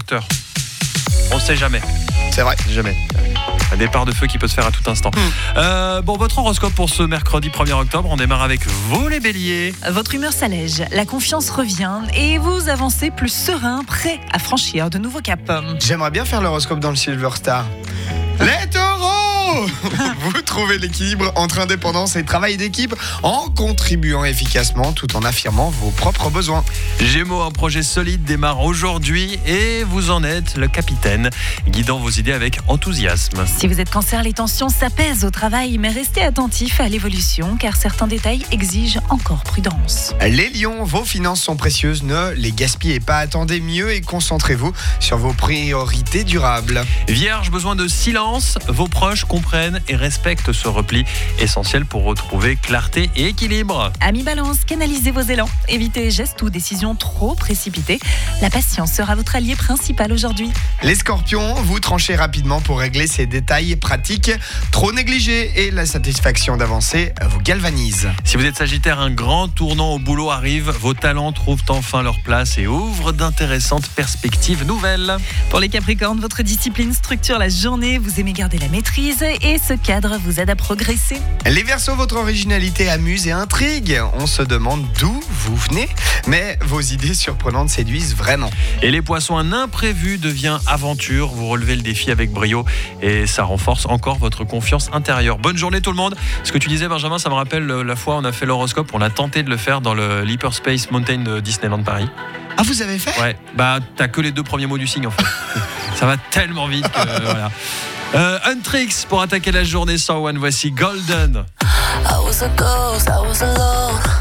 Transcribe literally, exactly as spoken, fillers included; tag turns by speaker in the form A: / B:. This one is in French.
A: docteur. On ne sait jamais.
B: C'est vrai.
A: Jamais. Un départ de feu qui peut se faire à tout instant. Mmh. Euh, bon, votre horoscope pour ce mercredi premier octobre, on démarre avec vous les béliers.
C: Votre humeur s'allège, la confiance revient et vous avancez plus serein, prêt à franchir de nouveaux caps.
B: J'aimerais bien faire l'horoscope dans le Silver Star. Les taureaux, vous trouvez l'équilibre entre indépendance et travail d'équipe en contribuant efficacement tout en affirmant vos propres besoins.
A: Gémeaux, un projet solide démarre aujourd'hui et vous en êtes le capitaine, guidant vos idées avec enthousiasme.
C: Si vous êtes cancer, les tensions s'apaisent au travail, mais restez attentif à l'évolution car certains détails exigent encore prudence.
B: Les lions, vos finances sont précieuses, ne les gaspillez pas, attendez mieux et concentrez-vous sur vos priorités durables.
A: Vierge, besoin de silence. Vos proches comprennent et respectent ce repli, essentiel pour retrouver clarté et équilibre.
C: Amis Balance, canalisez vos élans, évitez gestes ou décisions trop précipités. La patience sera votre allié principal aujourd'hui.
B: Les scorpions, vous tranchez rapidement pour régler ces détails pratiques trop négligés et la satisfaction d'avancer vous galvanise.
A: Si vous êtes sagittaire, un grand tournant au boulot arrive, vos talents trouvent enfin leur place et ouvrent d'intéressantes perspectives nouvelles.
C: Pour les capricornes, votre discipline structure la journée, vous aimez garder la maîtrise et ce cadre vous aide à progresser.
B: Les Verseaux, votre originalité amuse et intrigue. On se demande d'où vous venez, mais vos idées surprenantes séduisent vraiment.
A: Et les Poissons, un imprévu devient aventure. Vous relevez le défi avec brio et ça renforce encore votre confiance intérieure. Bonne journée tout le monde. Ce que tu disais Benjamin, ça me rappelle la fois où on a fait l'horoscope, on a tenté de le faire dans le l'Hyperspace Mountain de Disneyland Paris.
B: Ah, vous avez fait ?
A: Ouais, bah t'as que les deux premiers mots du signe en fait. Ça va tellement vite que euh, voilà. Euh, Untrix pour attaquer la journée sans One, voici Golden.
D: I was a ghost, I was alone.